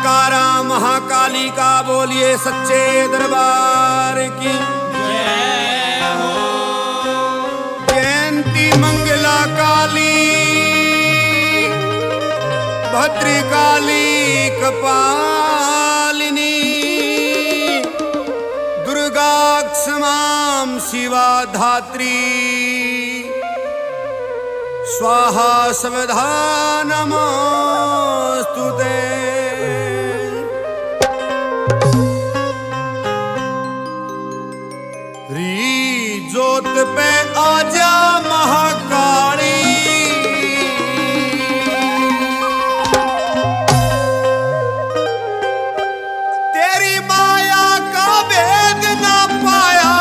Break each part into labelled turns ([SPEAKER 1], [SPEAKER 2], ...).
[SPEAKER 1] जयकारा महाकाली का बोलिए सच्चे दरबार की
[SPEAKER 2] जय हो।
[SPEAKER 1] जयंती मंगला काली भद्रकाली कपालिनी दुर्गा क्षमां शिवा धात्री स्वाहा स्वधा नमोस्तुते। री जोत पे आजा महाकाली तेरी माया का भेद ना पाया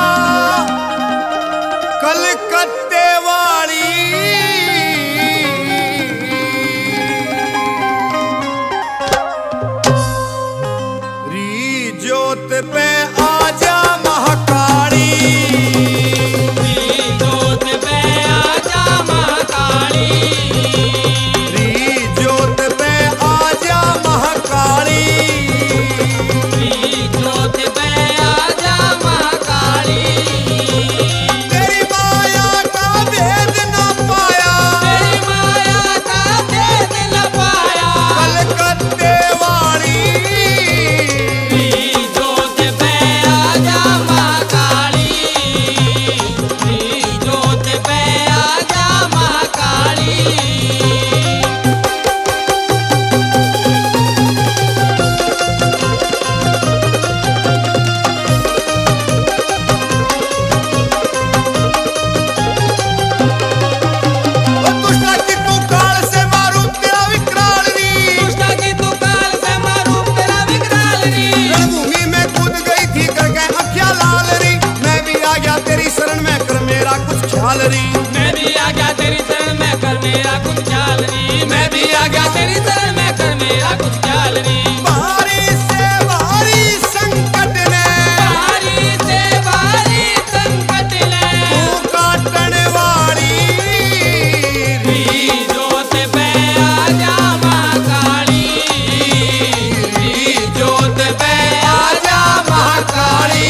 [SPEAKER 1] कलकत्ते वाली री जोत पे आजा महाकाली
[SPEAKER 2] जोत पे आजा महाकाली
[SPEAKER 1] री जोत पे आजा महाकाली
[SPEAKER 2] जोत पे आजा महाकाली
[SPEAKER 1] तेरी माया का भेद न पाया
[SPEAKER 2] तेरी माया का भेद न पाया
[SPEAKER 1] कलकत्ते वाली
[SPEAKER 2] जोत पे आजा महाकाली जोत पे आजा महाकाली।
[SPEAKER 1] दुष्टा की तू काल से मारू तेरा विकराल री
[SPEAKER 2] दुष्टा की तू काल से मारू तेरा विकराल री
[SPEAKER 1] रणभूमि में कूद गई थी करके अखियां लाल री मैं भी आ गया तेरी शरण में कर मेरा कुछ ख्याल री
[SPEAKER 2] मैं भी आ गया तेरी शरण में कर मेरा कुछ ख्याल री मैं भी आ गया तेरी शरण में कर मेरा कुछ ख्याल री
[SPEAKER 1] भारी से भारी संकट ने
[SPEAKER 2] भारी से भारी संकट ले
[SPEAKER 1] तू काटने वाली
[SPEAKER 2] जोत पे आजा महाकाली जोत पे आजा महाकाली।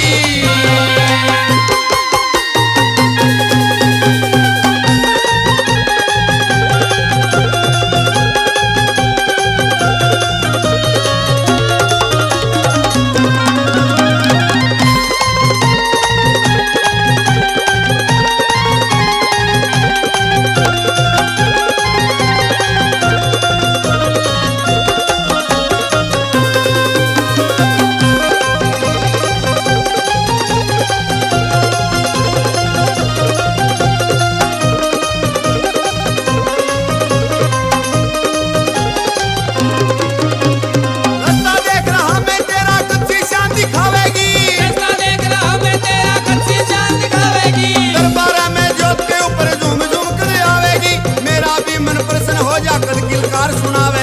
[SPEAKER 1] रास्ता देख रहा मैं तेरा कच्ची शान दिखावेगी
[SPEAKER 2] रास्ता देख रहा मैं तेरा कच्ची जान दिखावेगी
[SPEAKER 1] दरबार में जोत के ऊपर झूम झूम कर आवेगी मेरा भी मन प्रसन्न हो जा कर किलकार सुनावे